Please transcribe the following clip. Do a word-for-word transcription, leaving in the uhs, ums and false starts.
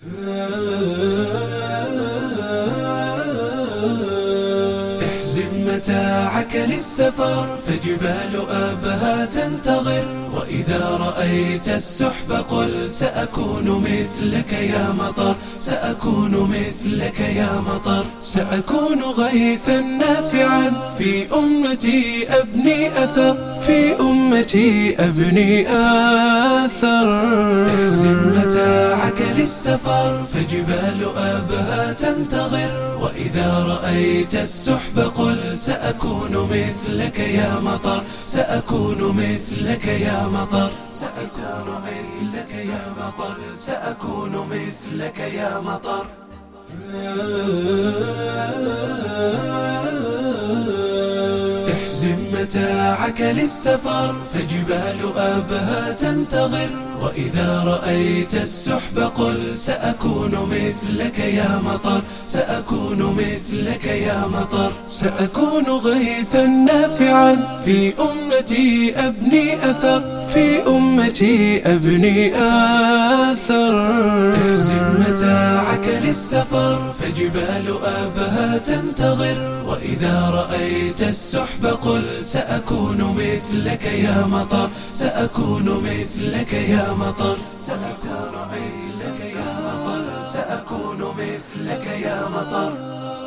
احزم متاعك للسفر فجبال أبها تنتظر، وإذا رأيت السحب قل سأكون مثلك يا مطر، سأكون مثلك يا مطر. سأكون غيثا نافعا في أمتي أبني أثر، في أمتي أبني أثر. احزم متاعك للسفر فجبال أبها تنتظر، وإذا رأيت السحب قل سأكون مثلك يا مطر، سأكون مثلك يا مطر، سأكون مثلك يا مطر، سأكون مثلك يا مطر. احزم متاعك للسفر فجبال أبها تنتظر، وإذا رأيت السحب قل سأكون مثلك يا مطر، سأكون مثلك يا مطر. سأكون غيثا نافعا في أمتي أبني أثر، في أمتي أبني أثر. احزم متاعك للسفر فجبال أبها تنتظر، وإذا رأيت السحب قل سأكون مثلك يا مطر، سأكون مثلك يا مطر، سأكون مثلك يا مطر، سأكون مثلك يا مطر.